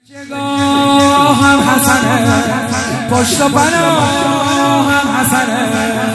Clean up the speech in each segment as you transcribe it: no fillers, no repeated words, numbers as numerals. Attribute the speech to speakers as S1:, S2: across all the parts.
S1: هم حسنه پشت و پناه هم حسنه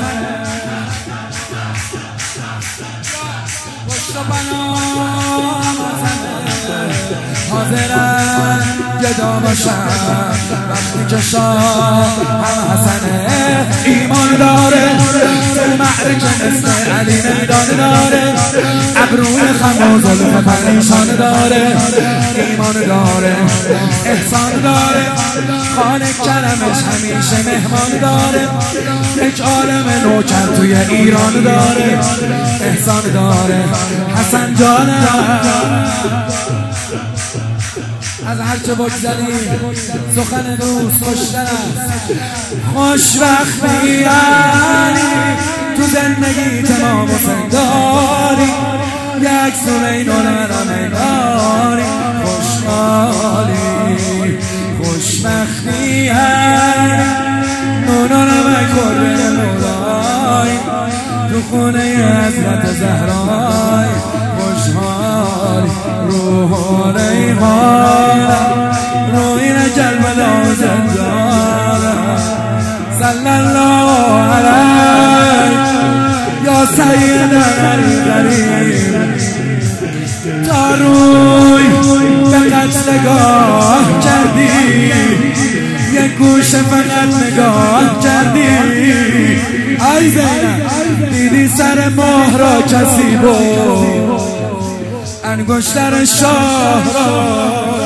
S1: پشت و پناه هم حسنه حاضرن گدا باشن وقتی که شاه هم حسنه ایمان داره معرکه مثل علی میدان داره ابروی خم و زلف پریشان داره ایمان داره احسان داره خانه کرمش همیشه مهمان داره یک عالم نوکر توی ایران داره احسان داره حسن جانم از هرچه بگذاریم سخن دوست کشتن است خوشبختی یعنی تو زندگی تمام و سنداری یک سومین و نرمیناری خوشحالی خوشبختی یعنی نونو نمک کرده مولای تو خونه حضرت زهرای خوشحالی روح لیغانم روی جلوه زندانم صلی الله علیه یا سیدنا الکریم تا روی به قد نگاه کردی یک گوشه فقط نگاه کردی ای زینب دیدی سر ماه را کسی بود انگشتر شاه را